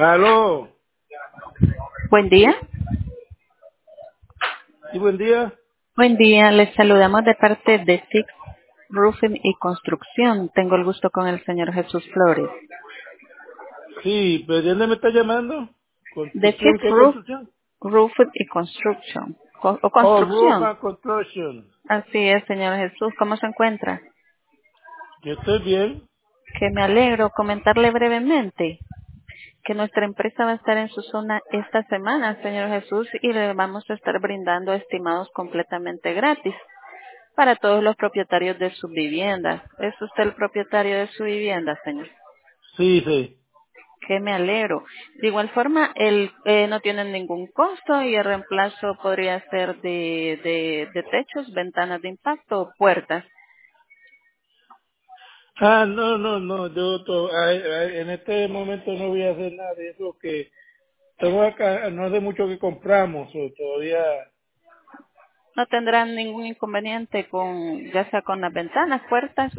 Aló, Buen día. sí, buen día. Buen día. Les saludamos de parte de Six Roofing y Construcción. Tengo el gusto con el señor Jesús Flores. Sí, pero ¿de dónde me está llamando? De ¿Construcción? Six ¿Qué construcción? Roofing y Construction. O Oh, Roof construcción. and Construction. Así es, señor Jesús. ¿Cómo se encuentra? Yo estoy bien. Que me alegro. Comentarle brevemente que nuestra empresa va a estar en su zona esta semana, señor Jesús, y le vamos a estar brindando estimados completamente gratis para todos los propietarios de sus viviendas. ¿Es usted el propietario de su vivienda, señor? Sí, sí. Que me alegro. De igual forma, no tiene ningún costo y el reemplazo podría ser de techos, ventanas de impacto o puertas. Ah, no, no, no. En este momento no voy a hacer nada de eso que tengo acá, no hace mucho que compramos, o todavía. No tendrán ningún inconveniente con, ya sea con las ventanas, puertas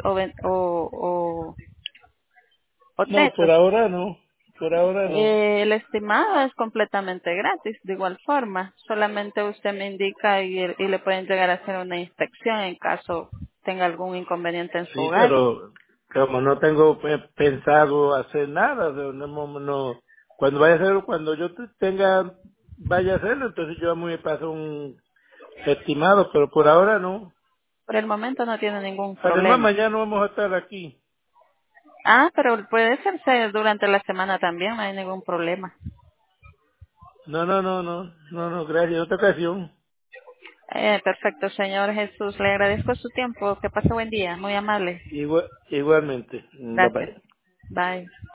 o No, por techos. ahora no. Por ahora no. El estimado es completamente gratis, de igual forma. Solamente usted me indica y le pueden llegar a hacer una inspección en caso tenga algún inconveniente en su Sí, hogar. pero como no tengo pensado hacer nada, cuando vaya a hacerlo, cuando yo vaya a hacerlo, entonces yo me paso un estimado, pero por ahora no. Por el momento no tiene ningún Además, problema. mañana vamos a estar aquí. Ah, pero puede hacerse durante la semana también, no hay ningún problema. No, gracias. Otra ocasión. Perfecto, señor Jesús. Le agradezco su tiempo. Que pase buen día. Muy amable. Igualmente. Bye Gracias. bye. Bye.